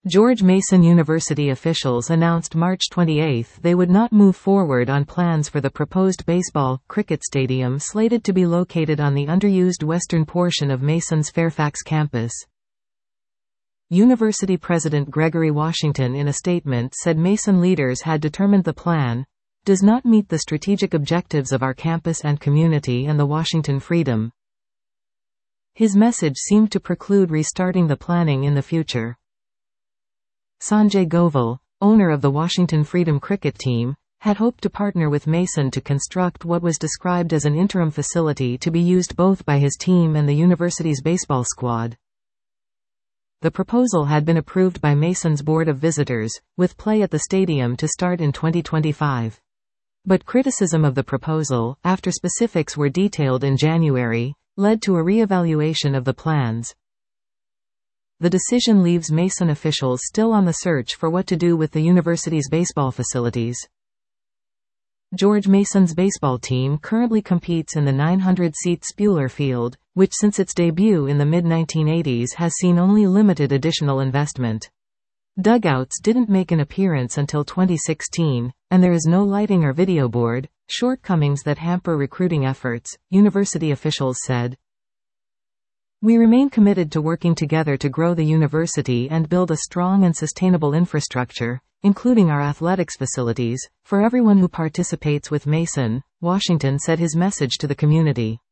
George Mason University officials announced March 28 they would not move forward on plans for the proposed baseball-cricket stadium slated to be located on the underused western portion of Mason's Fairfax campus. University President Gregory Washington in a statement said Mason leaders had determined the plan does not meet the strategic objectives of our campus and community and the Washington Freedom. His message seemed to preclude restarting the planning in the future. Sanjay Govil, owner of the Washington Freedom cricket team, had hoped to partner with Mason to construct what was described as an interim facility to be used both by his team and the university's baseball squad. The proposal had been approved by Mason's Board of Visitors, with play at the stadium to start in 2025. But criticism of the proposal, after specifics were detailed in January, led to a re-evaluation of the plans. The decision leaves Mason officials still on the search for what to do with the university's baseball facilities. George Mason's baseball team currently competes in the 900-seat Spuler Field, which since its debut in the mid-1980s has seen only limited additional investment. Dugouts didn't make an appearance until 2016, and there is no lighting or video board, shortcomings that hamper recruiting efforts, university officials said. We remain committed to working together to grow the university and build a strong and sustainable infrastructure, including our athletics facilities, for everyone who participates with Mason, Washington said his message to the community.